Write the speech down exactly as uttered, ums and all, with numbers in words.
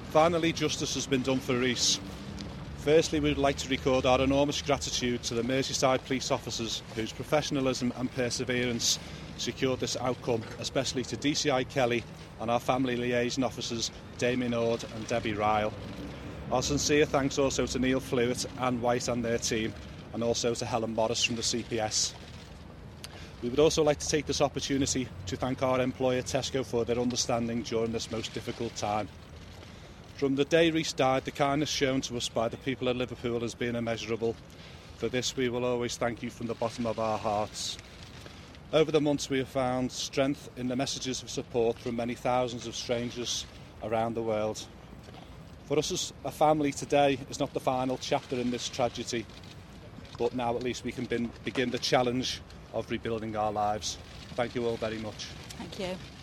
Finally, justice has been done for Reece. Firstly, we would like to record our enormous gratitude to the Merseyside police officers whose professionalism and perseverance secured this outcome, especially to D C I Kelly and our family liaison officers Damien Ord and Debbie Ryle. Our sincere thanks also to Neil Flewitt, Anne White and their team, and also to Helen Morris from the C P S. We would also like to take this opportunity to thank our employer Tesco for their understanding during this most difficult time. From the day Reece died, the kindness shown to us by the people of Liverpool has been immeasurable. For this we will always thank you from the bottom of our hearts. Over the months we have found strength in the messages of support from many thousands of strangers around the world. For us as a family, today is not the final chapter in this tragedy, but now at least we can bin, begin the challenge of rebuilding our lives. Thank you all very much. Thank you.